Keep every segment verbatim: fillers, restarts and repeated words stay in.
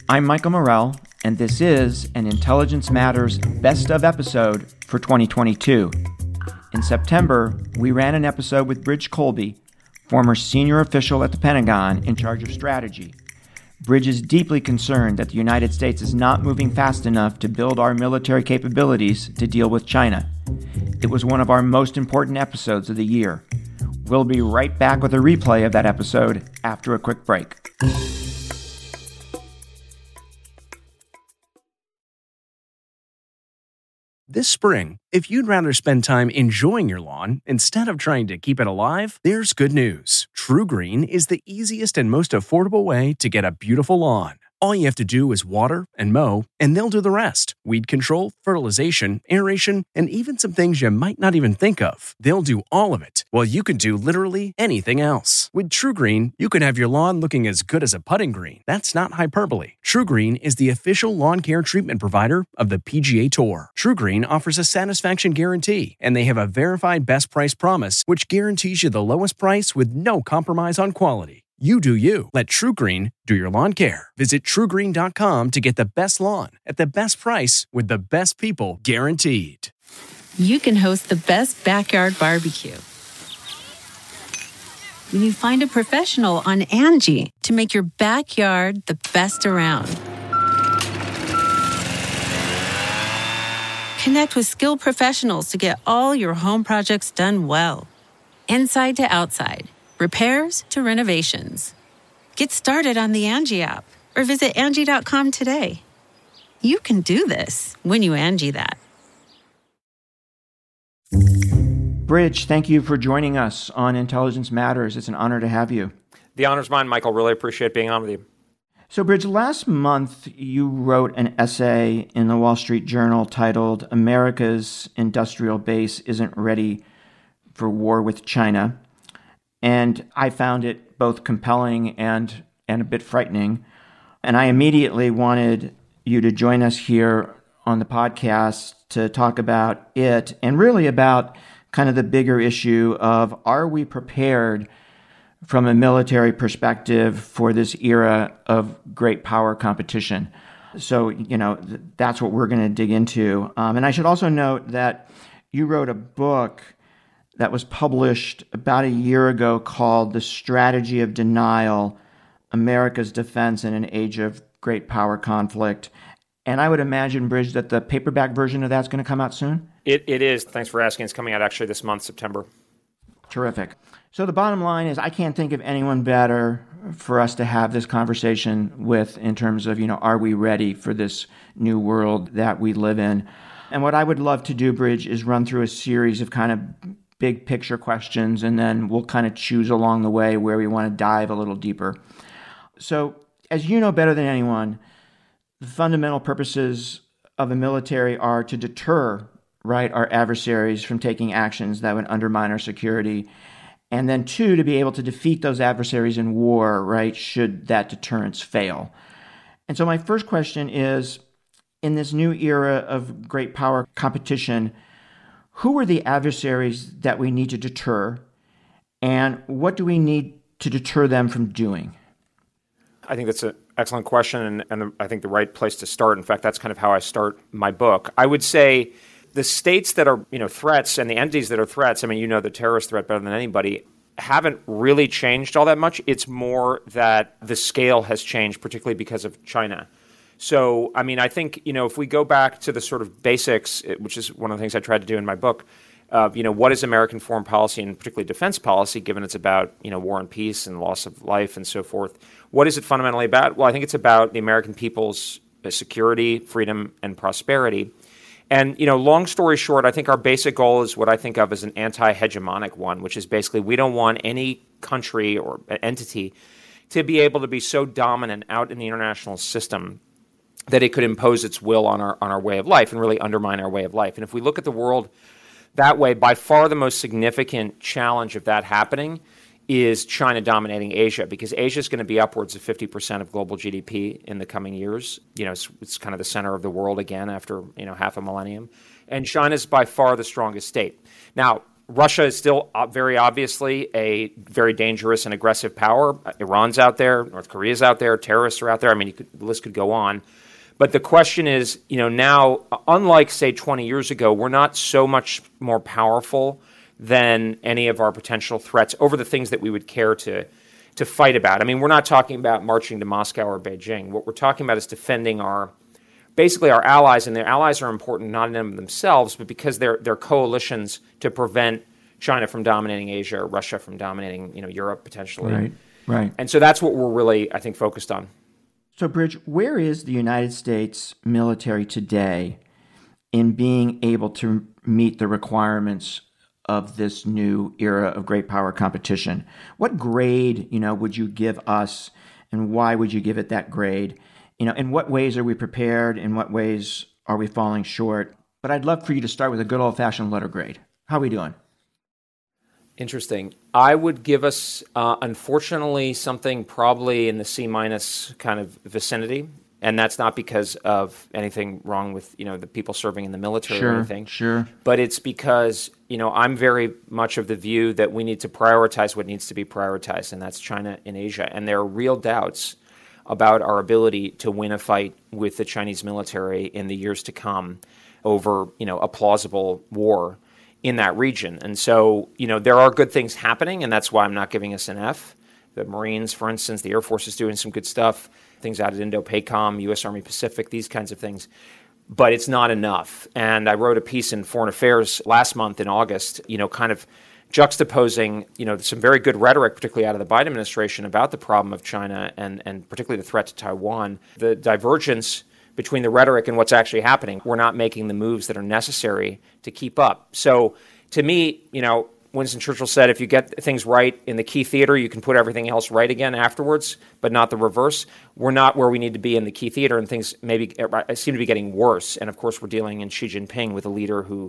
I'm Michael Morell, and this is an Intelligence Matters Best of episode for twenty twenty-two. In September, we ran an episode with Bridge Colby, former senior official at the Pentagon in charge of strategy. Bridge is deeply concerned that the United States is not moving fast enough to build our military capabilities to deal with China. It was one of our most important episodes of the year. We'll be right back with a replay of that episode after a quick break. This spring, if you'd rather spend time enjoying your lawn instead of trying to keep it alive, there's good news. TruGreen is the easiest and most affordable way to get a beautiful lawn. All you have to do is water and mow, and they'll do the rest. Weed control, fertilization, aeration, and even some things you might not even think of. They'll do all of it, while you can do literally anything else. With TruGreen, you can have your lawn looking as good as a putting green. That's not hyperbole. TruGreen is the official lawn care treatment provider of the P G A Tour. TruGreen offers a satisfaction guarantee, and they have a verified best price promise, which guarantees you the lowest price with no compromise on quality. You do you. Let TruGreen do your lawn care. Visit True Green dot com to get the best lawn at the best price with the best people guaranteed. You can host the best backyard barbecue when you find a professional on Angie to make your backyard the best around. Connect with skilled professionals to get all your home projects done well. Inside to outside. Repairs to renovations. Get started on the Angie app or visit Angie dot com today. You can do this when you Angie that. Bridge, thank you for joining us on Intelligence Matters. It's an honor to have you. The honor's mine, Michael. Really appreciate being on with you. So, Bridge, last month you wrote an essay in the Wall Street Journal titled "America's Industrial Base Isn't Ready for War with China." And I found it both compelling and, and a bit frightening. And I immediately wanted you to join us here on the podcast to talk about it and really about kind of the bigger issue of, are we prepared from a military perspective for this era of great power competition? So, you know, th- that's what we're going to dig into. Um, and I should also note that you wrote a book that was published about a year ago called The Strategy of Denial, America's Defense in an Age of Great Power Conflict. And I would imagine, Bridge, that the paperback version of that's going to come out soon? It It is. Thanks for asking. It's coming out actually this month, September. Terrific. So the bottom line is I can't think of anyone better for us to have this conversation with in terms of, you know, are we ready for this new world that we live in? And what I would love to do, Bridge, is run through a series of kind of big picture questions, and then we'll kind of choose along the way where we want to dive a little deeper. So, as you know better than anyone, the fundamental purposes of a military are to deter, right, our adversaries from taking actions that would undermine our security, and then two, to be able to defeat those adversaries in war, right, should that deterrence fail. And so my first question is, in this new era of great power competition, who are the adversaries that we need to deter, and what do we need to deter them from doing? I think that's an excellent question, and, and I think the right place to start. In fact, that's kind of how I start my book. I would say the states that are, you know, threats and the entities that are threats, I mean, you know the terrorist threat better than anybody, haven't really changed all that much. It's more that the scale has changed, particularly because of China. So, I mean, I think, you know, if we go back to the sort of basics, which is one of the things I tried to do in my book, uh, you know, what is American foreign policy and particularly defense policy, given it's about, you know, war and peace and loss of life and so forth? What is it fundamentally about? Well, I think it's about the American people's security, freedom, and prosperity. And, you know, long story short, I think our basic goal is what I think of as an anti-hegemonic one, which is basically we don't want any country or entity to be able to be so dominant out in the international system that it could impose its will on our on our way of life and really undermine our way of life. And if we look at the world that way, by far the most significant challenge of that happening is China dominating Asia, because Asia is going to be upwards of fifty percent of global G D P in the coming years. You know, it's, it's kind of the center of the world again after, you know, half a millennium. And China is by far the strongest state. Now, Russia is still very obviously a very dangerous and aggressive power. Iran's out there, North Korea's out there, terrorists are out there. I mean, you could, the list could go on. But the question is, you know, now, unlike, say, twenty years ago, we're not so much more powerful than any of our potential threats over the things that we would care to to fight about. I mean, we're not talking about marching to Moscow or Beijing. What we're talking about is defending our, basically our allies, and their allies are important not in them themselves, but because they're, they're coalitions to prevent China from dominating Asia or Russia from dominating, you know, Europe potentially. Right, right. And so that's what we're really, I think, focused on. So, Bridge, where is the United States military today in being able to meet the requirements of this new era of great power competition? What grade, you know, would you give us, and why would you give it that grade? You know, in what ways are we prepared? In what ways are we falling short? But I'd love for you to start with a good old-fashioned letter grade. How are we doing? Interesting. I would give us, uh, unfortunately, something probably in the C minus kind of vicinity, and that's not because of anything wrong with, you know, the people serving in the military sure, or anything. Sure. But it's because, you know, I'm very much of the view that we need to prioritize what needs to be prioritized, and that's China and Asia. And there are real doubts about our ability to win a fight with the Chinese military in the years to come over, you know, a plausible war in that region. And so, you know, there are good things happening, and that's why I'm not giving us an F. The Marines, for instance, the Air Force is doing some good stuff, things out at Indo-PACOM, U S Army Pacific, these kinds of things. But it's not enough. And I wrote a piece in Foreign Affairs last month in August, you know, kind of juxtaposing, you know, some very good rhetoric, particularly out of the Biden administration, about the problem of China and, and particularly the threat to Taiwan. The divergence between the rhetoric and what's actually happening. We're not making the moves that are necessary to keep up. So to me, you know, Winston Churchill said, if you get things right in the key theater, you can put everything else right again afterwards, but not the reverse. We're not where we need to be in the key theater, and things maybe seem to be getting worse. And of course, we're dealing in Xi Jinping with a leader who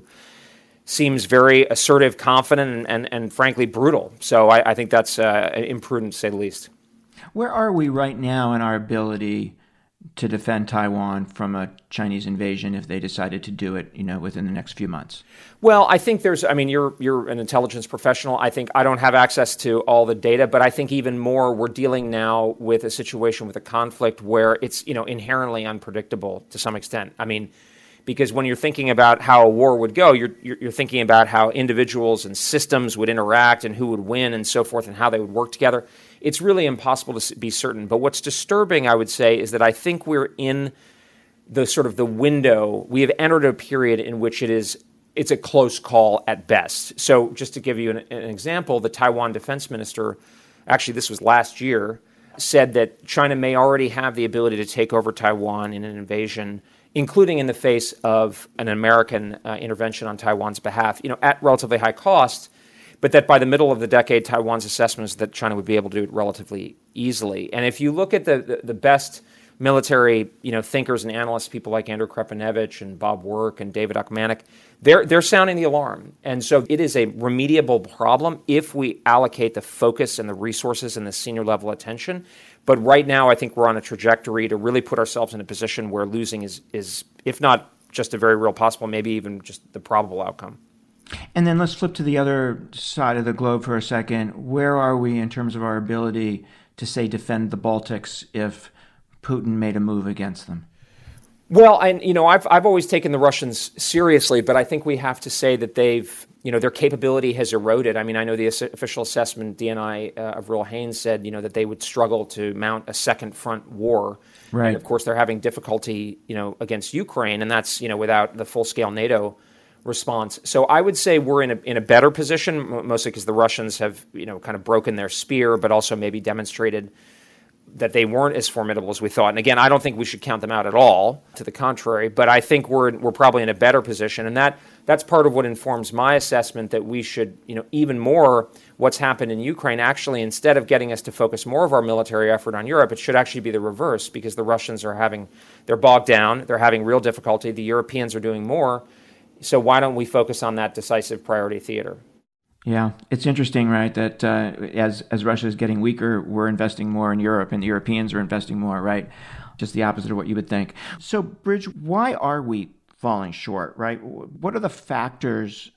seems very assertive, confident, and, and, and frankly brutal. So I, I think that's uh, imprudent, to say the least. Where are we right now in our ability to defend Taiwan from a Chinese invasion if they decided to do it, you know, within the next few months? Well, I think there's, I mean, you're you're an intelligence professional. I think I don't have access to all the data, but I think even more, we're dealing now with a situation with a conflict where it's, you know, inherently unpredictable to some extent. I mean, because when you're thinking about how a war would go, you're, you're you're thinking about how individuals and systems would interact and who would win and so forth and how they would work together. It's really impossible to be certain. But what's disturbing, I would say, is that I think we're in the sort of the window. We have entered a period in which it is it's a close call at best. So just to give you an, an example, the Taiwan defense minister, actually this was last year, said that China may already have the ability to take over Taiwan in an invasion, including in the face of an American uh, intervention on Taiwan's behalf, you know, at relatively high cost, but that by the middle of the decade, Taiwan's assessment is that China would be able to do it relatively easily. And if you look at the, the, the best military, you know, thinkers and analysts, people like Andrew Krepanevich and Bob Work and David Ochmanek, they're they're sounding the alarm. And so it is a remediable problem if we allocate the focus and the resources and the senior level attention. But right now, I think we're on a trajectory to really put ourselves in a position where losing is, is if not just a very real possible, maybe even just the probable outcome. And then let's flip to the other side of the globe for a second. Where are we in terms of our ability to, say, defend the Baltics if Putin made a move against them? Well, and you know, I've I've always taken the Russians seriously, but I think we have to say that they've, you know, their capability has eroded. I mean, I know the official assessment, D N I uh, of Avril Haines said, you know, that they would struggle to mount a second front war. Right. And of course, they're having difficulty, you know, against Ukraine, and that's, you know, without the full-scale NATO response. So I would say we're in a in a better position, mostly because the Russians have, you know, kind of broken their spear, but also maybe demonstrated that they weren't as formidable as we thought. And again, I don't think we should count them out at all. To the contrary, but I think we're we're probably in a better position, and that that's part of what informs my assessment that we should, you know, even more what's happened in Ukraine. Actually, instead of getting us to focus more of our military effort on Europe, it should actually be the reverse, because the Russians are having they're bogged down, they're having real difficulty. The Europeans are doing more. So why don't we focus on that decisive priority theater? Yeah, it's interesting, right, that uh, as as Russia is getting weaker, we're investing more in Europe, and the Europeans are investing more, right? Just the opposite of what you would think. So, Bridge, why are we falling short, right? What are the factors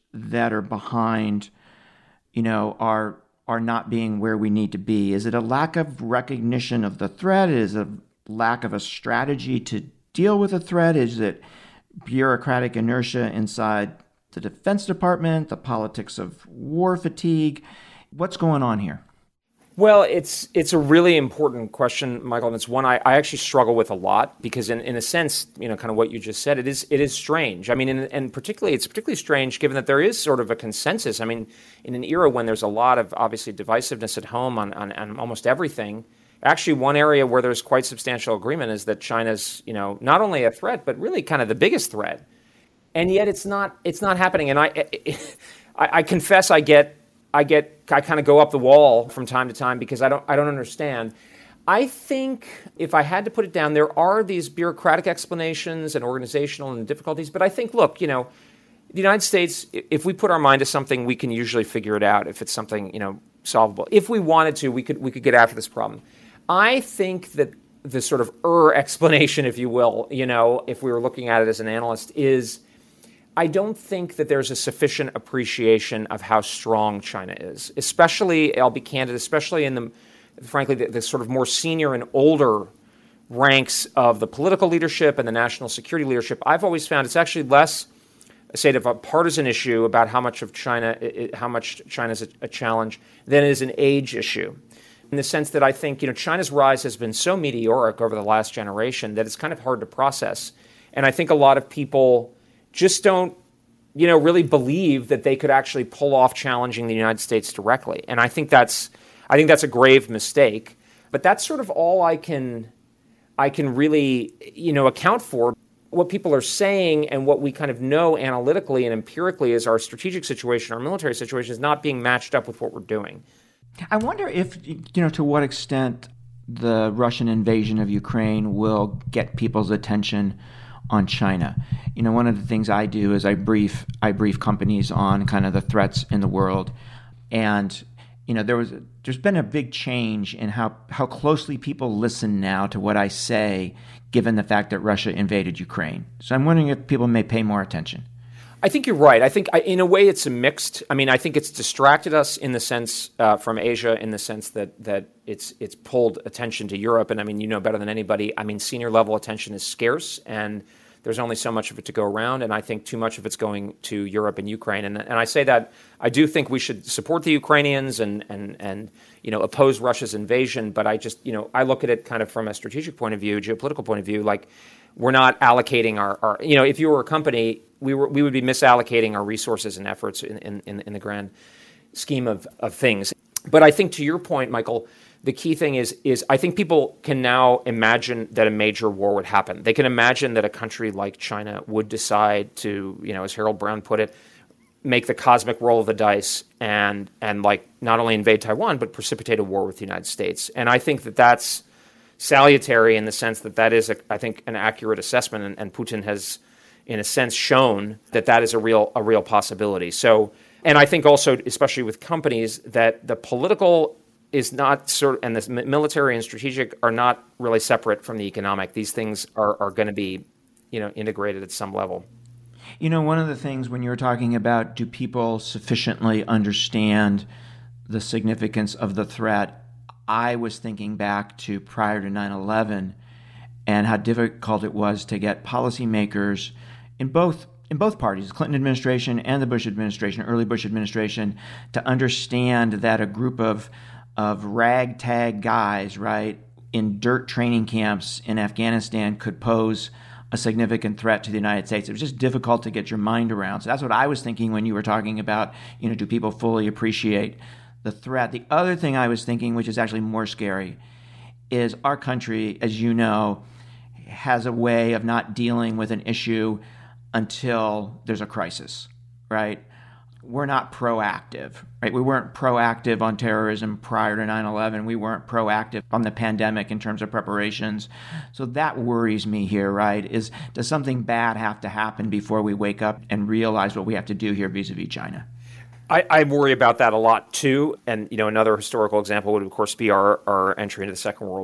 that are behind, you know, our are not being where we need to be? Is it a lack of recognition of the threat? Is it a lack of a strategy to deal with a threat? Is it bureaucratic inertia inside the Defense Department, the politics of war fatigue? What's going on here? Well, it's it's a really important question, Michael, and it's one I, I actually struggle with a lot because, in, in a sense, you know, kind of what you just said, it is it is strange. I mean, and, and particularly, it's particularly strange given that there is sort of a consensus. I mean, in an era when there's a lot of, obviously, divisiveness at home on, on, on almost everything, actually one area where there's quite substantial agreement is that China's, you know, not only a threat, but really kind of the biggest threat. And yet it's not it's not happening. And I I, I confess I get I get I kind of go up the wall from time to time because I don't I don't understand. I think if I had to put it down, there are these bureaucratic explanations and organizational and difficulties. But I think, look, you know, the United States, if we put our mind to something, we can usually figure it out if it's something, you know, solvable. If we wanted to, we could we could get after this problem. I think that the sort of er explanation, if you will, you know, if we were looking at it as an analyst, is I don't think that there's a sufficient appreciation of how strong China is, especially, I'll be candid, especially in the, frankly, the, the sort of more senior and older ranks of the political leadership and the national security leadership. I've always found it's actually less, say, of a partisan issue about how much of China, how much China is a, a challenge than it is an age issue. In the sense that I think, you know, China's rise has been so meteoric over the last generation that it's kind of hard to process. And I think a lot of people just don't, you know, really believe that they could actually pull off challenging the United States directly. And I think that's, I think that's a grave mistake. But that's sort of all I can, I can really, you know, account for. What people are saying and what we kind of know analytically and empirically is our strategic situation, our military situation, is not being matched up with what we're doing. I wonder if, you know, to what extent the Russian invasion of Ukraine will get people's attention on China. You know, one of the things I do is I brief I brief companies on kind of the threats in the world, and you know there was there's been a big change in how how closely people listen now to what I say, given the fact that Russia invaded Ukraine. So I'm wondering if people may pay more attention. I think you're right. I think I, in a way it's a mixed. I mean, I think it's distracted us in the sense uh, from Asia, in the sense that that it's it's pulled attention to Europe. And I mean, you know better than anybody. I mean, senior level attention is scarce, and there's only so much of it to go around. And I think too much of it's going to Europe and Ukraine. And and I say that I do think we should support the Ukrainians and and and you know oppose Russia's invasion. But I just you know I look at it kind of from a strategic point of view, geopolitical point of view, like. We're not allocating our, our, you know, if you were a company, we were we would be misallocating our resources and efforts in, in, in the grand scheme of, of things. But I think to your point, Michael, the key thing is is I think people can now imagine that a major war would happen. They can imagine that a country like China would decide to, you know, as Harold Brown put it, make the cosmic roll of the dice and and like not only invade Taiwan but precipitate a war with the United States. And I think that that's salutary in the sense that that is, a, I think, an accurate assessment, and, and Putin has, in a sense, shown that that is a real a real possibility. So, and I think also, especially with companies, that the political is not sort of, and the military and strategic are not really separate from the economic. These things are, are going to be, you know, integrated at some level. You know, one of the things when you were talking about do people sufficiently understand the significance of the threat, I was thinking back to prior to nine eleven and how difficult it was to get policymakers in both in both parties, the Clinton administration and the Bush administration, early Bush administration, to understand that a group of of ragtag guys, right, in dirt training camps in Afghanistan could pose a significant threat to the United States. It was just difficult to get your mind around. So that's what I was thinking when you were talking about, you know, do people fully appreciate the threat? The other thing I was thinking, which is actually more scary, is our country, as you know, has a way of not dealing with an issue until there's a crisis, right? We're not proactive, right? We weren't proactive on terrorism prior to nine eleven. We weren't proactive on the pandemic in terms of preparations. So that worries me here, right? Is does something bad have to happen before we wake up and realize what we have to do here vis-a-vis China? I, I worry about that a lot too. And, you know, another historical example would, of course, be our, our entry into the Second World War.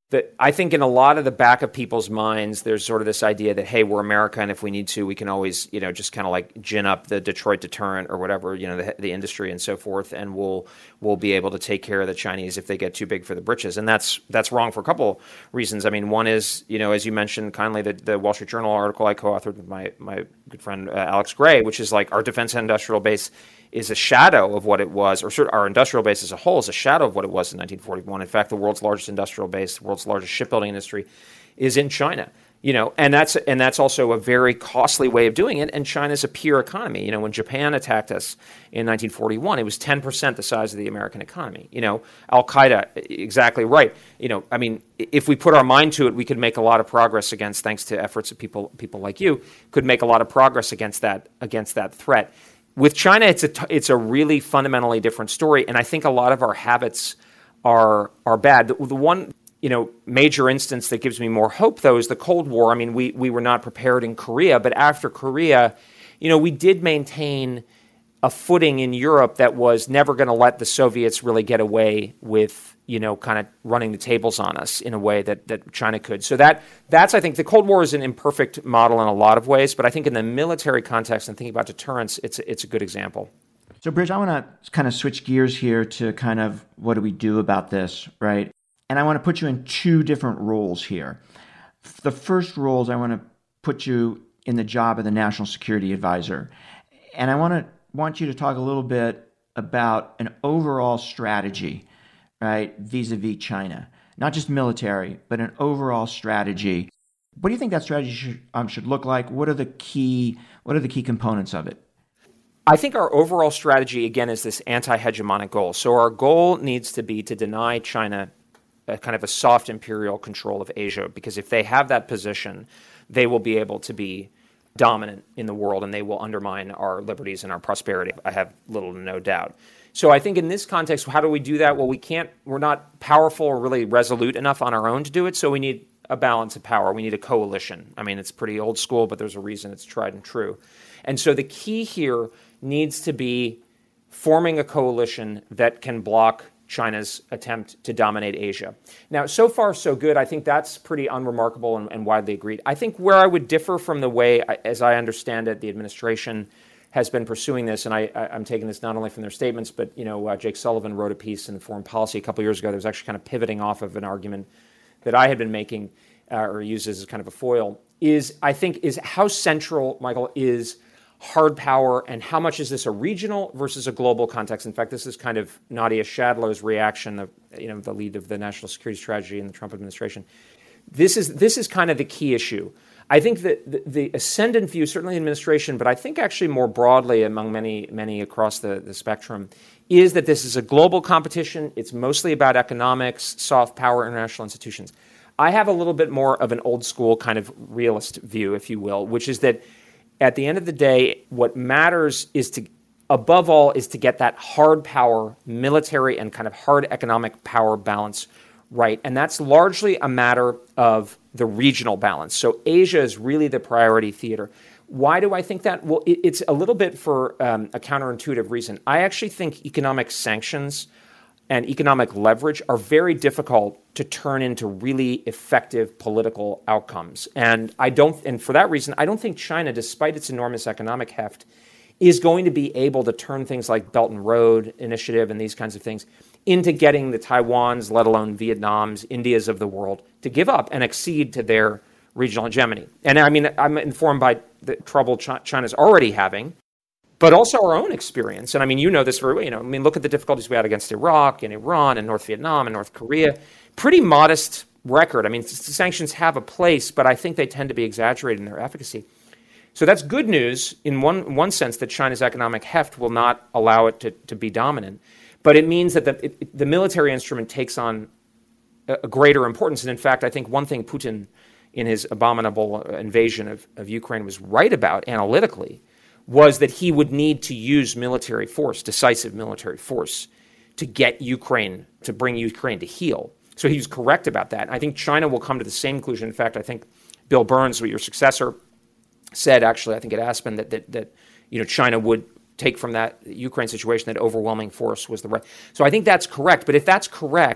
that I think in a lot of the back of people's minds, there's sort of this idea that, hey, we're America, and if we need to, we can always, you know, just kind of like gin up the Detroit deterrent or whatever, you know, the, the industry and so forth, and we'll we'll be able to take care of the Chinese if they get too big for the britches. And that's that's wrong for a couple reasons. I mean, one is, you know, as you mentioned kindly, the, the Wall Street Journal article I co-authored with my, my good friend uh, Alex Gray, which is like our defense and industrial base is a shadow of what it was, or sort of our industrial base as a whole is a shadow of what it was in nineteen forty-one. In fact, the world's largest industrial base, the world's largest shipbuilding industry, is in China. You know, and that's and that's also a very costly way of doing it. And China's a peer economy. You know, when Japan attacked us in nineteen forty-one, it was ten percent the size of the American economy. You know, Al Qaeda, exactly right. You know, I mean, if we put our mind to it, we could make a lot of progress against, thanks to efforts of people people like you, could make a lot of progress against that against that threat. With China, it's a it's a really fundamentally different story, and I think a lot of our habits are are bad. The, the one you know major instance that gives me more hope, though, is the Cold War. I mean, we we were not prepared in Korea, but after Korea, you know, we did maintain a footing in Europe that was never going to let the Soviets really get away with, you know, kind of running the tables on us in a way that, that China could. So that that's, I think, the Cold War is an imperfect model in a lot of ways, but I think in the military context and thinking about deterrence, it's it's a good example. So, Bridge, I want to kind of switch gears here to kind of what do we do about this, right? And I want to put you in two different roles here. The first role is I want to put you in the job of the National Security Advisor. And I want to want you to talk a little bit about an overall strategy, right, vis-a-vis China. Not just military, but an overall strategy. What do you think that strategy should, um, should look like? What are the key what are the key components of it? I think our overall strategy, again, is this anti-hegemonic goal. So our goal needs to be to deny China a kind of a soft imperial control of Asia, because if they have that position, they will be able to be dominant in the world, and they will undermine our liberties and our prosperity. I have little to no doubt. So I think in this context, how do we do that? Well, we can't, we're not powerful or really resolute enough on our own to do it, so we need a balance of power. We need a coalition. I mean, it's pretty old school, but there's a reason it's tried and true. And so the key here needs to be forming a coalition that can block China's attempt to dominate Asia. Now, so far, so good. I think that's pretty unremarkable and, and widely agreed. I think where I would differ from the way, as I understand it, the administration has been pursuing this, and I, I, I'm taking this not only from their statements, but you know, uh, Jake Sullivan wrote a piece in Foreign Policy a couple years ago that was actually kind of pivoting off of an argument that I had been making uh, or used as kind of a foil, is I think is how central, Michael, is hard power, and how much is this a regional versus a global context? In fact, this is kind of Nadia Schadlow's reaction, the, you know, the lead of the national security strategy in the Trump administration. This is this is kind of the key issue. I think that the, the ascendant view, certainly in administration, but I think actually more broadly among many many across the, the spectrum, is that this is a global competition. It's mostly about economics, soft power, international institutions. I have a little bit more of an old school kind of realist view, if you will, which is that at the end of the day, what matters is to, above all, is to get that hard power, military and kind of hard economic power balance right. And that's largely a matter of the regional balance. So Asia is really the priority theater. Why do I think that? Well, it, it's a little bit for um, a counterintuitive reason. I actually think economic sanctions and economic leverage are very difficult to turn into really effective political outcomes. And I don't, and for that reason, I don't think China, despite its enormous economic heft, is going to be able to turn things like Belt and Road Initiative and these kinds of things into getting the Taiwans, let alone Vietnams, Indias of the world, to give up and accede to their regional hegemony. And I mean, I'm informed by the trouble China's already having, but also our own experience. And I mean, you know this very well. You know, I mean, look at the difficulties we had against Iraq and Iran and North Vietnam and North Korea. Pretty modest record. I mean, sanctions have a place, but I think they tend to be exaggerated in their efficacy. So that's good news in one one sense, that China's economic heft will not allow it to, to be dominant. But it means that the, it, the military instrument takes on a, a greater importance. And in fact, I think one thing Putin, in his abominable invasion of, of Ukraine, was right about analytically was that he would need to use military force, decisive military force, to get Ukraine, to bring Ukraine to heel. So he was correct about that. I think China will come to the same conclusion. In fact, I think Bill Burns, your successor, said actually, I think at Aspen, that that, that you know China would take from that Ukraine situation that overwhelming force was the right. So I think that's correct. But if that's correct,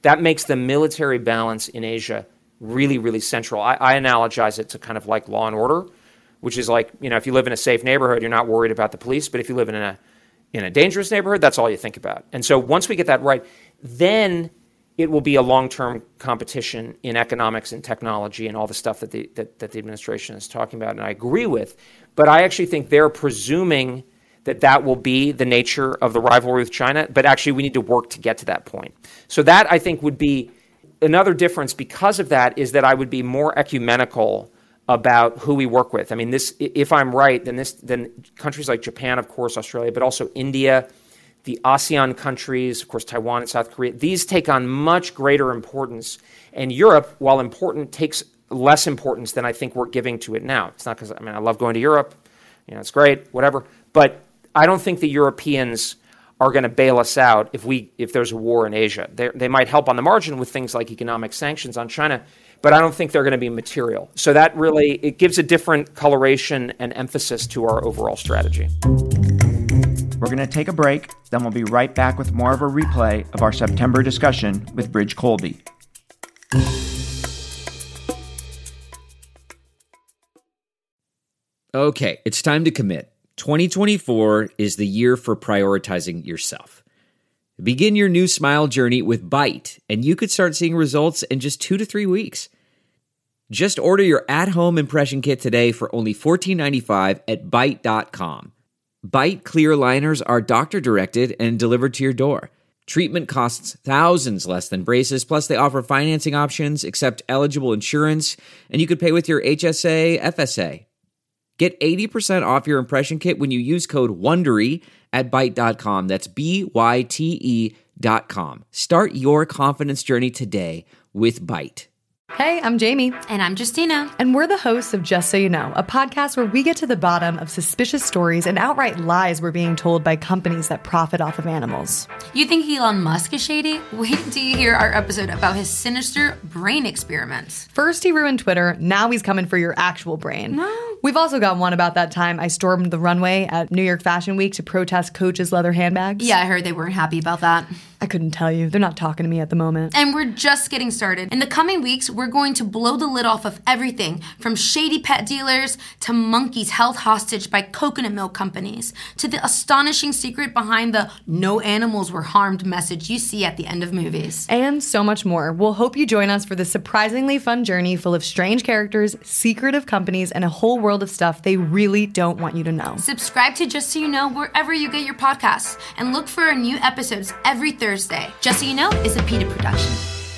that makes the military balance in Asia really, really central. I, I analogize it to kind of like Law and Order, which is like, you know, if you live in a safe neighborhood, you're not worried about the police. But if you live in a in a dangerous neighborhood, that's all you think about. And so once we get that right, then it will be a long-term competition in economics and technology and all the stuff that the that, that the administration is talking about. And I agree with. But I actually think they're presuming that that will be the nature of the rivalry with China. But actually, we need to work to get to that point. So that, I think, would be another difference because of that, is that I would be more ecumenical about who we work with. I mean, this, if I'm right, then this, then countries like Japan, of course, Australia, but also India, the ASEAN countries, of course, Taiwan and South Korea, these take on much greater importance. And Europe, while important, takes less importance than I think we're giving to it now. It's not because, I mean, I love going to Europe. You know, it's great, whatever. But I don't think the Europeans are going to bail us out if we if there's a war in Asia. They they might help on the margin with things like economic sanctions on China, but I don't think they're going to be material. So that really, it gives a different coloration and emphasis to our overall strategy. We're going to take a break, then we'll be right back with more of a replay of our September discussion with Bridge Colby. Okay, it's time to commit. twenty twenty-four is the year for prioritizing yourself. Begin your new smile journey with Byte, and you could start seeing results in just two to three weeks. Just order your at-home impression kit today for only fourteen ninety-five at byte dot com. Byte clear liners are doctor-directed and delivered to your door. Treatment costs thousands less than braces, plus they offer financing options, accept eligible insurance, and you could pay with your H S A, F S A. Get eighty percent off your impression kit when you use code WONDERY at byte dot com. That's B Y T E dot com. Start your confidence journey today with Byte. Hey, I'm Jamie. And I'm Justina. And we're the hosts of Just So You Know, a podcast where we get to the bottom of suspicious stories and outright lies we're being told by companies that profit off of animals. You think Elon Musk is shady? Wait until you hear our episode about his sinister brain experiments. First he ruined Twitter, now he's coming for your actual brain. No. We've also got one about that time I stormed the runway at New York Fashion Week to protest Coach's leather handbags. Yeah, I heard they weren't happy about that. I couldn't tell you. They're not talking to me at the moment. And we're just getting started. In the coming weeks, we're going to blow the lid off of everything from shady pet dealers to monkeys held hostage by coconut milk companies to the astonishing secret behind the no animals were harmed message you see at the end of movies. And so much more. We'll hope you join us for this surprisingly fun journey full of strange characters, secretive companies, and a whole world of stuff they really don't want you to know. Subscribe to Just So You Know wherever you get your podcasts and look for our new episodes every Thursday. Just So You Know is a PETA production.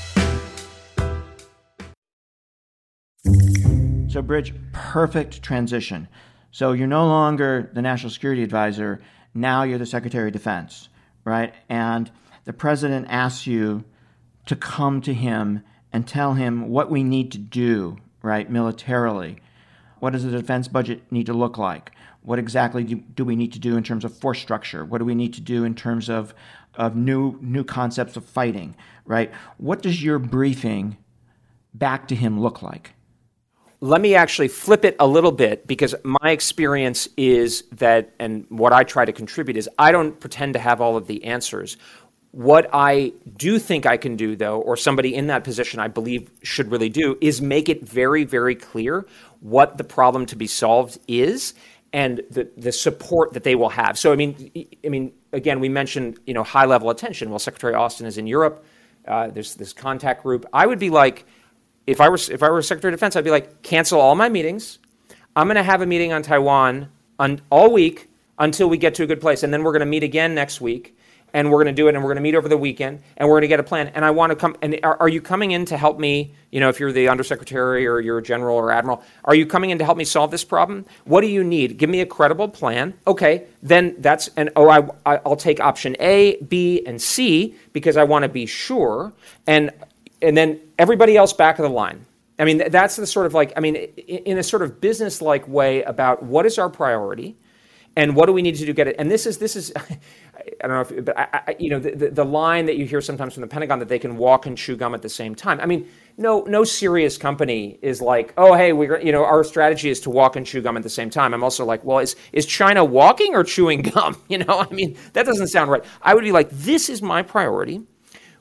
So, Bridge, perfect transition. So you're no longer the National Security Advisor. Now you're the Secretary of Defense, right? And the president asks you to come to him and tell him what we need to do, right, militarily. What does the defense budget need to look like? What exactly do, do we need to do in terms of force structure? What do we need to do in terms of, of new new concepts of fighting, right? What does your briefing back to him look like? Let me actually flip it a little bit, because my experience is that, and what I try to contribute is, I don't pretend to have all of the answers. What I do think I can do, though, or somebody in that position I believe should really do, is make it very, very clear what the problem to be solved is and the, the support that they will have. So, I mean, I mean, again, we mentioned, you know, high-level attention. Well, Secretary Austin is in Europe. Uh, there's this contact group. I would be like, If I were if I were Secretary of Defense, I'd be like, cancel all my meetings. I'm going to have a meeting on Taiwan on, all week until we get to a good place. And then we're going to meet again next week. And we're going to do it. And we're going to meet over the weekend. And we're going to get a plan. And I want to come. And are, are you coming in to help me? You know, if you're the undersecretary or you're a general or admiral, are you coming in to help me solve this problem? What do you need? Give me a credible plan. Okay, then that's, and oh, I, I'll take option A, B, and C because I want to be sure. And And then everybody else back of the line. I mean, that's the sort of like, I mean, in a sort of business-like way about what is our priority and what do we need to do to get it. And this is, this is, I don't know if, but I, I, you know, the, the line that you hear sometimes from the Pentagon that they can walk and chew gum at the same time. I mean, no, no serious company is like, oh, hey, we're, you know, our strategy is to walk and chew gum at the same time. I'm also like, well, is, is China walking or chewing gum? You know, I mean, that doesn't sound right. I would be like, this is my priority.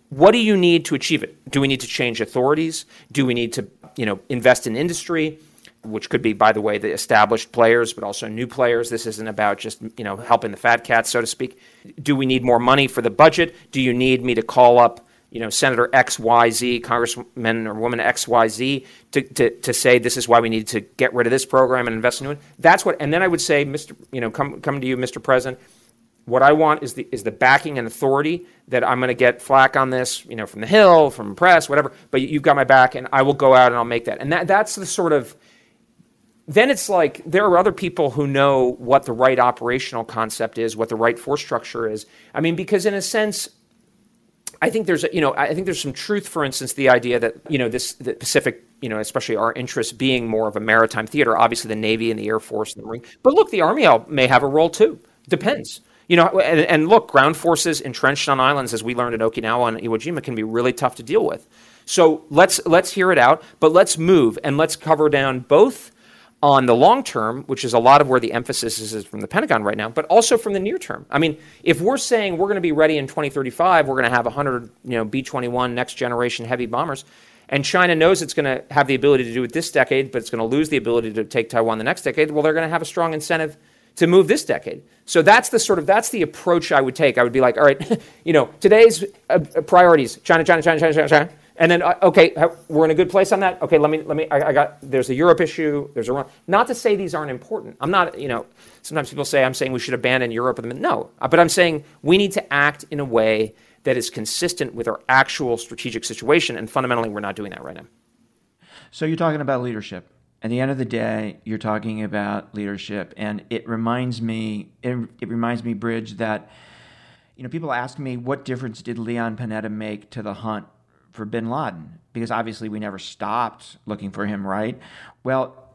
what do you need to achieve it? Do we need to change authorities? Do we need to, you know, invest in industry, which could be, by the way, the established players, but also new players? This isn't about just, you know, helping the fat cats, so to speak. Do we need more money for the budget? Do you need me to call up, you know, Senator X Y Z, Congressman or woman X Y Z, to, to, to say this is why we need to get rid of this program and invest in new one? That's what, and then I would say, Mister, you know, come come to you, Mister President. What I want is the is the backing and authority that I'm going to get flack on this, you know, from the Hill, from press, whatever. But you've got my back, and I will go out and I'll make that. And that that's the sort of. Then it's like there are other people who know what the right operational concept is, what the right force structure is. I mean, because in a sense, I think there's, you know, I think there's some truth, for instance, the idea that, you know, this, the Pacific, you know, especially our interests being more of a maritime theater, obviously the Navy and the Air Force and the Marine. But look, the Army may have a role too. Depends. You know, and, and look, ground forces entrenched on islands, as we learned at Okinawa and Iwo Jima, can be really tough to deal with. So let's let's hear it out, but let's move and let's cover down both on the long term, which is a lot of where the emphasis is from the Pentagon right now, but also from the near term. I mean, if we're saying we're going to be ready in twenty thirty-five, we're going to have one hundred, you know, B twenty-one next generation heavy bombers, and China knows it's going to have the ability to do it this decade, but it's going to lose the ability to take Taiwan the next decade. Well, they're going to have a strong incentive to move this decade. So that's the sort of, that's the approach I would take. I would be like, all right, you know, today's uh, priorities, China, China, China, China, China, China. And then, uh, okay, we're in a good place on that. Okay, let me, let me, I, I got, there's a Europe issue, there's a, not to say these aren't important. I'm not, you know, sometimes people say I'm saying we should abandon Europe. No, but I'm saying we need to act in a way that is consistent with our actual strategic situation. And fundamentally, we're not doing that right now. So you're talking about leadership. At the end of the day, you're talking about leadership, and it reminds me, it, it reminds me, Bridge, that, you know, people ask me, what difference did Leon Panetta make to the hunt for bin Laden? Because obviously we never stopped looking for him, right? Well,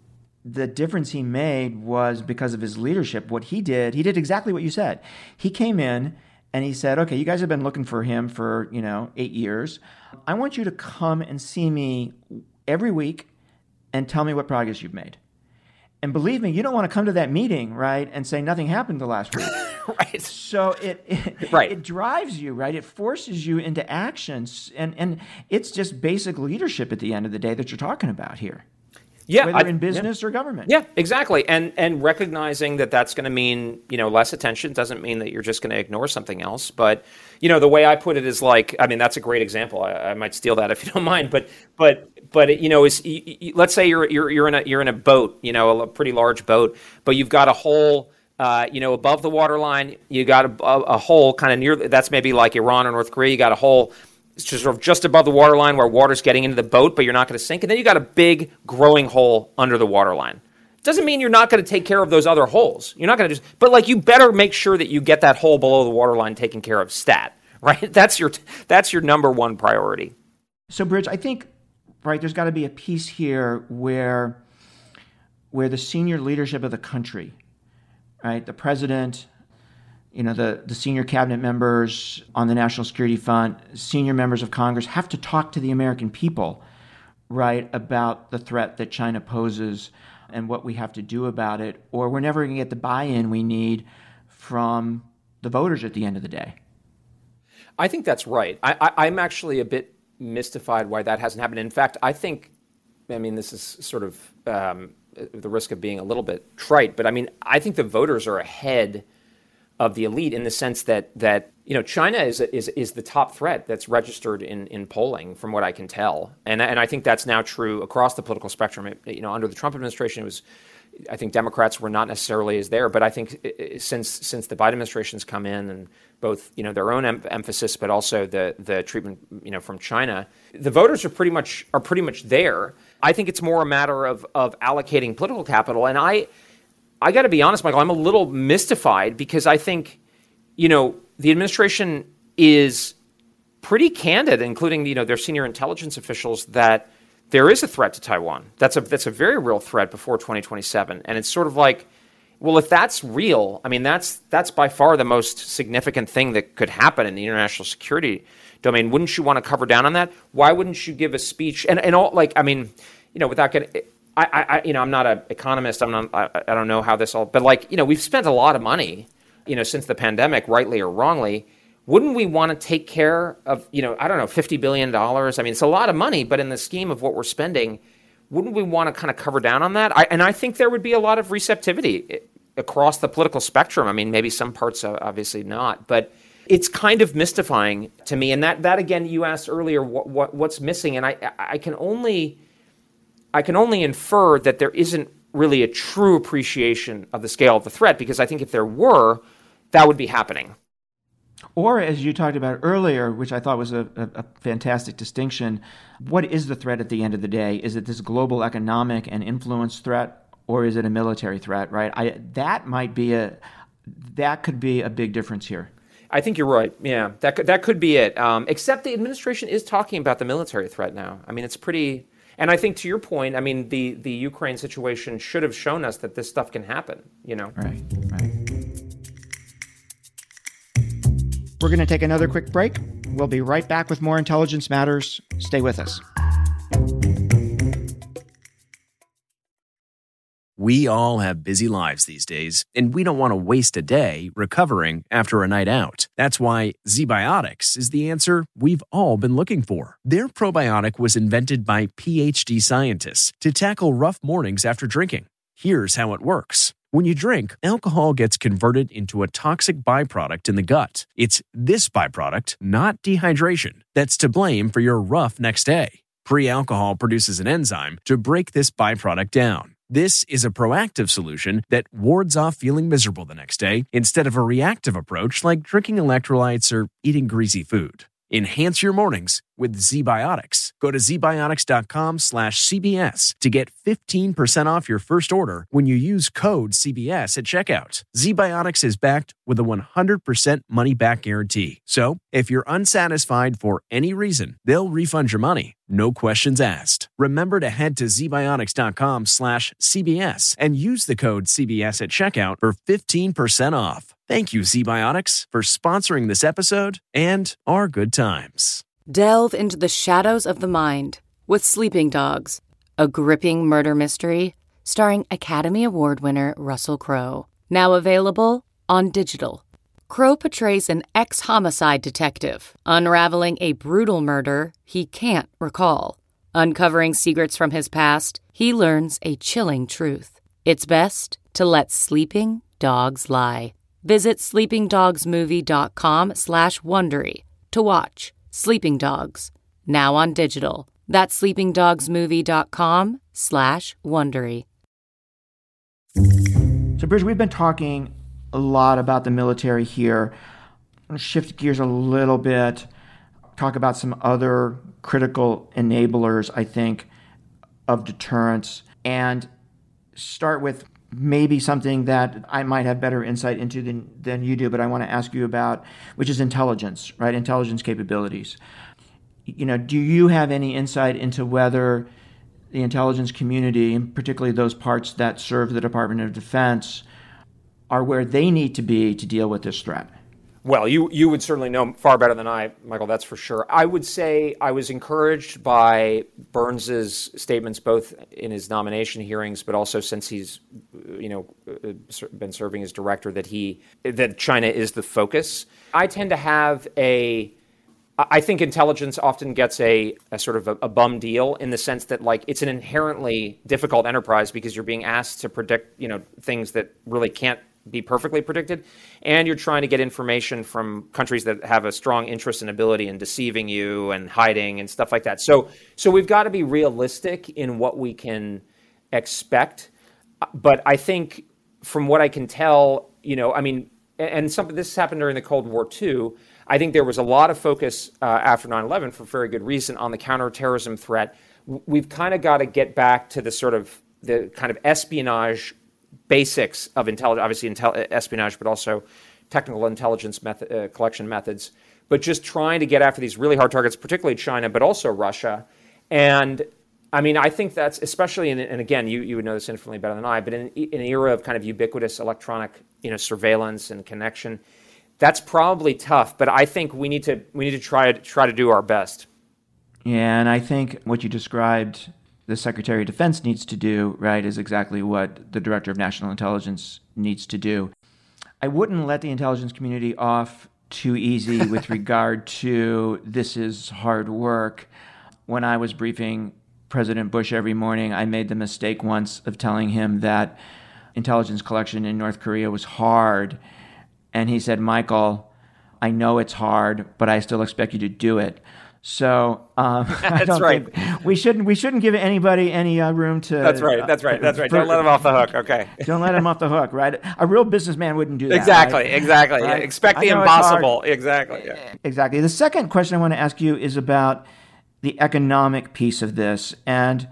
the difference he made was because of his leadership. What he did, he did exactly what you said. He came in and he said, okay, you guys have been looking for him for, you know, eight years. I want you to come and see me every week and tell me what progress you've made. And believe me, you don't want to come to that meeting, right, and say nothing happened the last week. Right. So it it, right. it drives you, right? It forces you into actions. And, and it's just basic leadership at the end of the day that you're talking about here. Yeah, whether I, in business yeah. or government. Yeah, exactly. And and recognizing that that's going to mean, you know, less attention doesn't mean that you're just going to ignore something else. But, you know, the way I put it is like, I mean, that's a great example. I, I might steal that if you don't mind. But but but it, you know, is you, you, let's say you're you're you're in a you're in a boat, you know, a pretty large boat, but you've got a hole. Uh, you know, above the waterline, you got a, a, a hole kind of near. That's maybe like Iran or North Korea. You got a hole. It's just sort of just above the waterline where water's getting into the boat, but you're not going to sink. And then you got a big growing hole under the waterline. Doesn't mean you're not going to take care of those other holes. You're not going to just, but like you better make sure that you get that hole below the waterline taken care of stat, right? That's your that's your number one priority. So, Bridge, I think, right, there's got to be a piece here where where the senior leadership of the country, right, the president, you know, the, the senior cabinet members on the National Security Fund, senior members of Congress have to talk to the American people, right, about the threat that China poses and what we have to do about it, or we're never going to get the buy-in we need from the voters at the end of the day. I think that's right. I, I, I'm actually a bit mystified why that hasn't happened. In fact, I think, I mean, this is sort of um, the risk of being a little bit trite, but I mean, I think the voters are ahead of the elite in the sense that that you know China is is is the top threat that's registered in, in polling from what I can tell, and and I think that's now true across the political spectrum. It, you know, under the Trump administration, it was I think Democrats were not necessarily as there, but I think since since the Biden administration's come in and both you know their own em- emphasis, but also the the treatment you know from China, the voters are pretty much are pretty much there. I think it's more a matter of of allocating political capital, and I. I got to be honest, Michael, I'm a little mystified because I think, you know, the administration is pretty candid, including, you know, their senior intelligence officials, that there is a threat to Taiwan. That's a that's a very real threat before twenty twenty-seven. And it's sort of like, well, if that's real, I mean, that's that's by far the most significant thing that could happen in the international security domain. Wouldn't you want to cover down on that? Why wouldn't you give a speech? And, and all, like, I mean, you know, without getting... I, I, you know, I'm not an economist. I'm not. I, I don't know how this all. But like, you know, we've spent a lot of money, you know, since the pandemic, rightly or wrongly. wouldn't we want to take care of, you know, I don't know, fifty billion dollars? I mean, it's a lot of money, but in the scheme of what we're spending, wouldn't we want to kind of cover down on that? I, and I think there would be a lot of receptivity across the political spectrum. I mean, maybe some parts, obviously not, but it's kind of mystifying to me. And that, that again, you asked earlier, what, what what's missing, and I, I can only, I can only infer that there isn't really a true appreciation of the scale of the threat, because I think if there were, that would be happening. Or, as you talked about earlier, which I thought was a, a, a fantastic distinction, what is the threat at the end of the day? Is it this global economic and influence threat, or is it a military threat, right? I, that might be a, that could be a big difference here. I think you're right. Yeah, that could, that could be it. Um, except the administration is talking about the military threat now. I mean, it's pretty, and I think to your point, I mean, the, the Ukraine situation should have shown us that this stuff can happen, you know? Right, right. We're going to take another quick break. We'll be right back with more Intelligence Matters. Stay with us. We all have busy lives these days, and we don't want to waste a day recovering after a night out. That's why ZBiotics is the answer we've all been looking for. Their probiotic was invented by P H D scientists to tackle rough mornings after drinking. Here's how it works. When you drink, alcohol gets converted into a toxic byproduct in the gut. It's this byproduct, not dehydration, that's to blame for your rough next day. Pre-alcohol produces an enzyme to break this byproduct down. This is a proactive solution that wards off feeling miserable the next day instead of a reactive approach like drinking electrolytes or eating greasy food. Enhance your mornings with ZBiotics. Go to zbiotics.com slash CBS to get fifteen percent off your first order when you use code C B S at checkout. ZBiotics is backed with a one hundred percent money-back guarantee. So, if you're unsatisfied for any reason, they'll refund your money. No questions asked. Remember to head to zbiotics.com slash CBS and use the code C B S at checkout for fifteen percent off. Thank you, ZBiotics, for sponsoring this episode and our good times. Delve into the shadows of the mind with Sleeping Dogs, a gripping murder mystery starring Academy Award winner Russell Crowe. Now available on digital. Crowe portrays an ex-homicide detective unraveling a brutal murder he can't recall. Uncovering secrets from his past, he learns a chilling truth. It's best to let sleeping dogs lie. Visit sleepingdogsmovie.com slash Wondery to watch Sleeping Dogs, now on digital. That's sleepingdogsmovie.com slash Wondery. So, Bridge, we've been talking a lot about the military here. I'm going to shift gears a little bit, talk about some other critical enablers, I think, of deterrence, and start with maybe something that I might have better insight into than, than you do, but I want to ask you about, which is intelligence, right? Intelligence capabilities. You know, do you have any insight into whether the intelligence community, and particularly those parts that serve the Department of Defense, are where they need to be to deal with this threat? Well, you you would certainly know far better than I, Michael, that's for sure. I would say I was encouraged by Burns's statements, both in his nomination hearings, but also since he's, you know, been serving as director, that he that China is the focus. I tend to have a, I think intelligence often gets a, a sort of a, a bum deal in the sense that, like, it's an inherently difficult enterprise because you're being asked to predict, you know, things that really can't be perfectly predicted, and you're trying to get information from countries that have a strong interest and ability in deceiving you and hiding and stuff like that. So, so we've got to be realistic in what we can expect. But I think, from what I can tell, you know, I mean, and something this happened during the Cold War too. I think there was a lot of focus uh, after nine eleven, for very good reason, on the counterterrorism threat. We've kind of got to get back to the sort of the kind of espionage basics of intelligence, obviously intel- espionage, but also technical intelligence method, uh, collection methods, but just trying to get after these really hard targets, particularly China, but also Russia. And I mean, I think that's, especially in, and again, you, you would know this infinitely better than I, but in, in an era of kind of ubiquitous electronic, you know, surveillance and connection, that's probably tough. But I think we need to we need to try to try to do our best. Yeah, and I think what you described, the Secretary of Defense needs to do, right, is exactly what the Director of National Intelligence needs to do. I wouldn't let the intelligence community off too easy with regard to this is hard work. When I was briefing President Bush every morning, I made the mistake once of telling him that intelligence collection in North Korea was hard. And he said, Michael, I know it's hard, but I still expect you to do it. So um, I don't right. think we shouldn't we shouldn't give anybody any uh, room to. That's right. That's right. That's right. Don't let them off the hook. Okay. Don't let them off the hook. Right. A real businessman wouldn't do that. Exactly. Right? Exactly. Right? Yeah. Expect the impossible. Exactly. Yeah. Exactly. The second question I want to ask you is about the economic piece of this and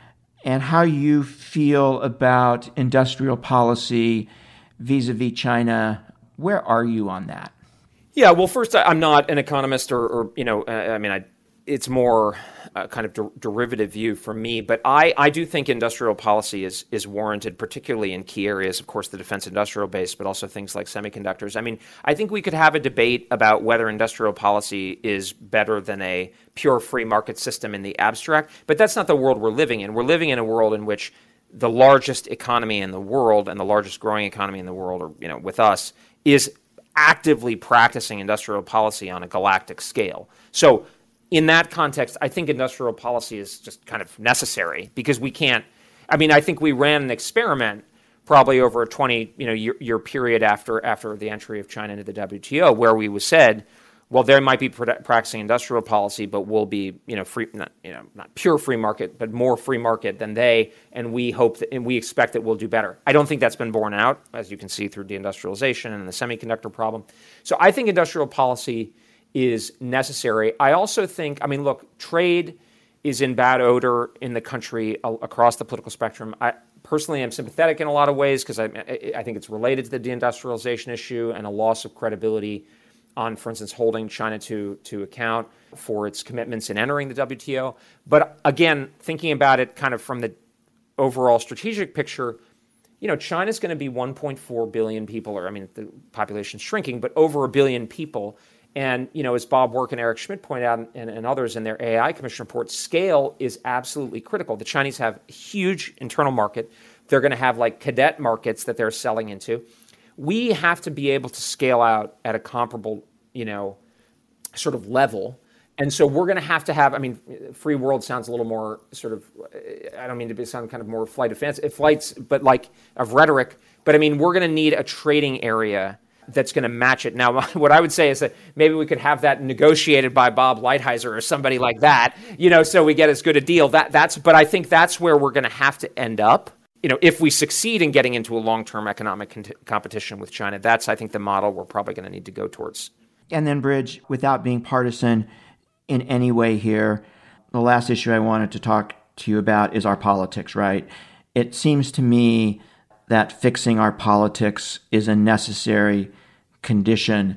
and how you feel about industrial policy vis-a-vis China. Where are you on that? Yeah, well, first, I'm not an economist or, or you know, uh, I mean, I, it's more a kind of der- derivative view for me. But I, I do think industrial policy is is warranted, particularly in key areas, of course, the defense industrial base, but also things like semiconductors. I mean, I think we could have a debate about whether industrial policy is better than a pure free market system in the abstract. But that's not the world we're living in. We're living in a world in which the largest economy in the world and the largest growing economy in the world, or you know, with us, is actively practicing industrial policy on a galactic scale. So in that context, I think industrial policy is just kind of necessary because we can't, I mean, I think we ran an experiment probably over a twenty you know, year, year period after after the entry of China into the W T O where we was said, well, they might be practicing industrial policy, but we'll be, you know, free, not, you know, not pure free market, but more free market than they, and we hope that, and we expect that we'll do better. I don't think that's been borne out, as you can see through deindustrialization and the semiconductor problem. So I think industrial policy is necessary. I also think, I mean, look, trade is in bad odor in the country across the political spectrum. I personally am sympathetic in a lot of ways because I, I think it's related to the deindustrialization issue and a loss of credibility on, for instance, holding China to, to account for its commitments in entering the W T O. But again, thinking about it kind of from the overall strategic picture, you know, China's going to be one point four billion people, or I mean, the population's shrinking, but over a billion people. And, you know, as Bob Work and Eric Schmidt pointed out and, and others in their A I Commission report, scale is absolutely critical. The Chinese have a huge internal market. They're going to have like cadet markets that they're selling into. We have to be able to scale out at a comparable, you know, sort of level. And so we're going to have to have, I mean, free world sounds a little more sort of, I don't mean to be sound kind of more flight of fancy, flights, but like of rhetoric. But I mean, we're going to need a trading area that's going to match it. Now, what I would say is that maybe we could have that negotiated by Bob Lighthizer or somebody like that, you know, so we get as good a deal. That that's, but I think that's where we're going to have to end up. You know, if we succeed in getting into a long-term economic con- competition with China, that's, I think, the model we're probably going to need to go towards. And then, Bridge, without being partisan in any way here, the last issue I wanted to talk to you about is our politics, right? It seems to me that fixing our politics is a necessary condition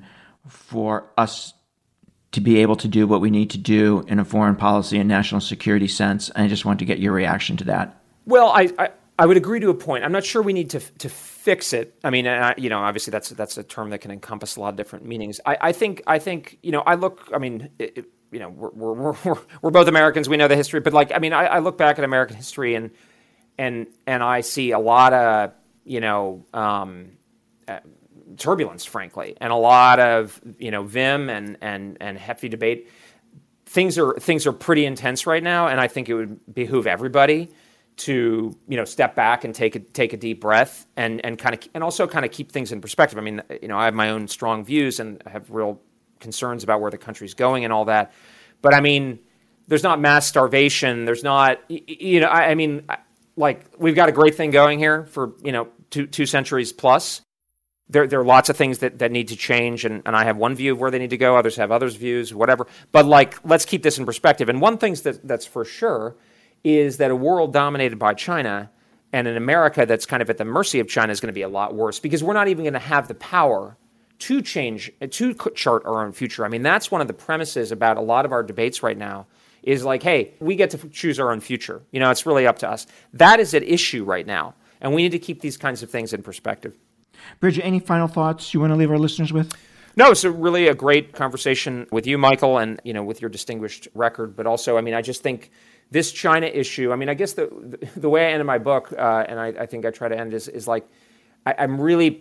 for us to be able to do what we need to do in a foreign policy and national security sense. And I just want to get your reaction to that. Well, I... I I would agree to a point. I'm not sure we need to to fix it. I mean, I, you know, obviously that's that's a term that can encompass a lot of different meanings. I, I think I think you know I look. I mean, it, it, you know, we're, we're we're we're both Americans. We know the history, but like, I mean, I, I look back at American history and and and I see a lot of you know um, uh, turbulence, frankly, and a lot of you know vim and and and hefty debate. Things are things are pretty intense right now, and I think it would behoove everybody to you know step back and take a take a deep breath and and kind of and also kind of keep things in perspective. I mean, you know, I have my own strong views and I have real concerns about where the country's going and all that. But I mean, there's not mass starvation. There's not you know. I, I mean, like we've got a great thing going here for you know two two centuries plus. There there are lots of things that, that need to change, and, and I have one view of where they need to go. Others have others' views, whatever. But like, let's keep this in perspective. And one thing that that's for sure is that a world dominated by China and an America that's kind of at the mercy of China is going to be a lot worse because we're not even going to have the power to change, to chart our own future. I mean, that's one of the premises about a lot of our debates right now is like, hey, we get to choose our own future. You know, it's really up to us. That is at issue right now, and we need to keep these kinds of things in perspective. Bridget, any final thoughts you want to leave our listeners with? No, it's a really a great conversation with you, Michael, and, you know, with your distinguished record. But also, I mean, I just think this China issue, I mean, I guess the the way I ended my book, uh, and I, I think I try to end is, is like, I, I'm really,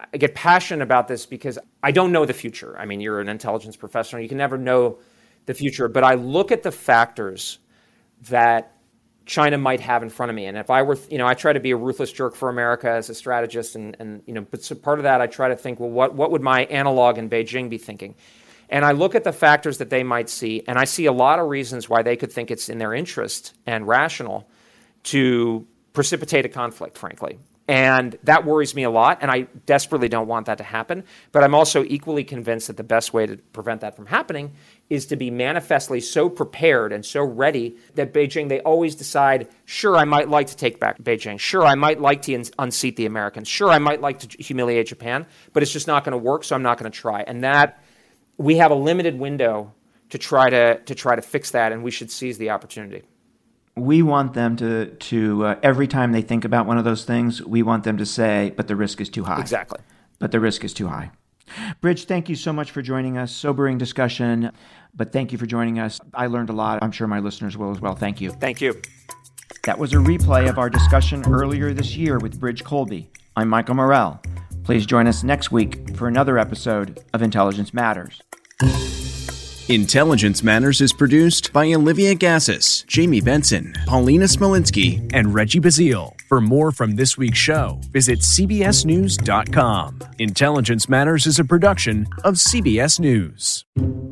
I get passionate about this because I don't know the future. I mean, you're an intelligence professional. You can never know the future. But I look at the factors that China might have in front of me. And if I were, you know, I try to be a ruthless jerk for America as a strategist. And, and you know, but so part of that, I try to think, well, what, what would my analog in Beijing be thinking? And I look at the factors that they might see, and I see a lot of reasons why they could think it's in their interest and rational to precipitate a conflict, frankly. And that worries me a lot, and I desperately don't want that to happen. But I'm also equally convinced that the best way to prevent that from happening is to be manifestly so prepared and so ready that Beijing, they always decide, sure, I might like to take back Beijing. Sure, I might like to unseat the Americans. Sure, I might like to humiliate Japan, but it's just not going to work, so I'm not going to try. And that, we have a limited window to try to, to try to fix that, and we should seize the opportunity. We want them to, to uh, every time they think about one of those things, we want them to say, but the risk is too high. Exactly. But the risk is too high. Bridge, thank you so much for joining us. Sobering discussion, but thank you for joining us. I learned a lot. I'm sure my listeners will as well. Thank you. Thank you. That was a replay of our discussion earlier this year with Bridge Colby. I'm Michael Morell. Please join us next week for another episode of Intelligence Matters. Intelligence Matters is produced by Olivia Gassis, Jamie Benson, Paulina Smolinski, and Reggie Bazile. For more from this week's show, visit c b s news dot com. Intelligence Matters is a production of C B S News.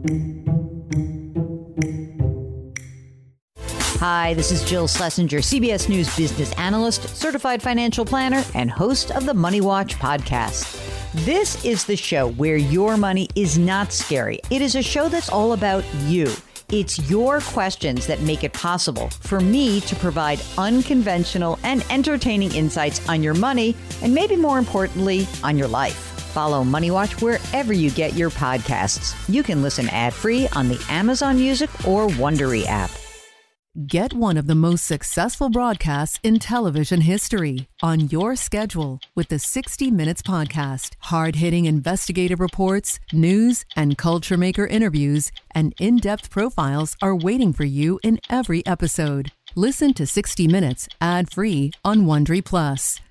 Hi, this is Jill Schlesinger, C B S News business analyst, certified financial planner, and host of the Money Watch podcast. This is the show where your money is not scary. It is a show that's all about you. It's your questions that make it possible for me to provide unconventional and entertaining insights on your money, and maybe more importantly, on your life. Follow Money Watch wherever you get your podcasts. You can listen ad-free on the Amazon Music or Wondery app. Get one of the most successful broadcasts in television history on your schedule with the sixty minutes Podcast. Hard-hitting investigative reports, news, and culture maker interviews, and in-depth profiles are waiting for you in every episode. Listen to sixty minutes ad-free on Wondery Plus.